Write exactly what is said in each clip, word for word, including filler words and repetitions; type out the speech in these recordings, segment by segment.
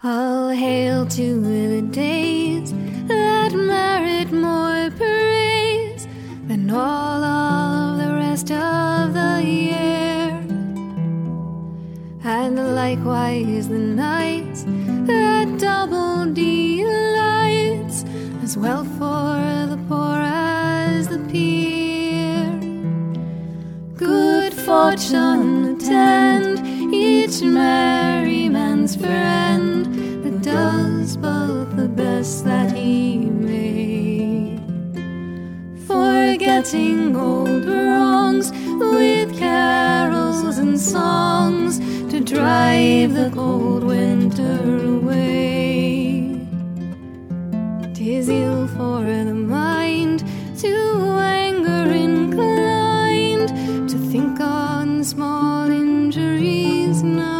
All hail to the days that merit more praise than all of the rest of the year, and likewise the nights that double delights, as well for the poor as the peer. Good fortune attend each merry man's friend that does both the best that he may, forgetting old wrongs with carols and songs to drive the cold winter away. 'Tis ill for the mind to anger inclined, to think on small injuries now.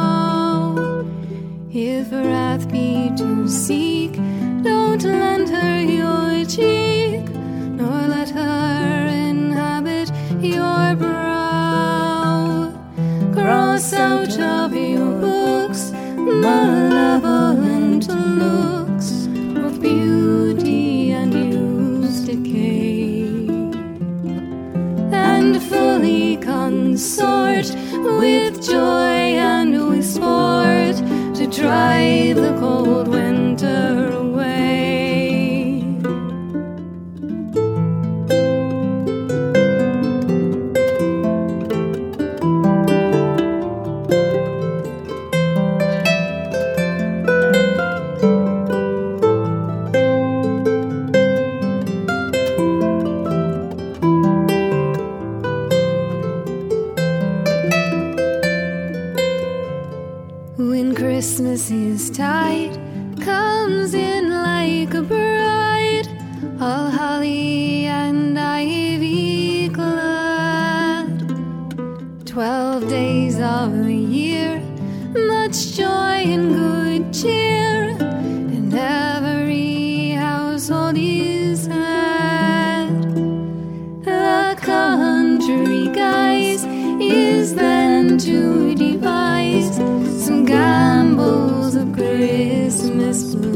If wrath be to seek, don't lend her your cheek, nor let her inhabit your brow. Cross out of your books malevolent looks, both beauty and use decay, and fully consort with joy and with sport to drive the cold winter away. When Christmas is tide comes in like a bride, all holly and ivy clad, twelve days of the year, much joy and good cheer, and every household is had. The country guise is then to devise some gambols of Christmas blue,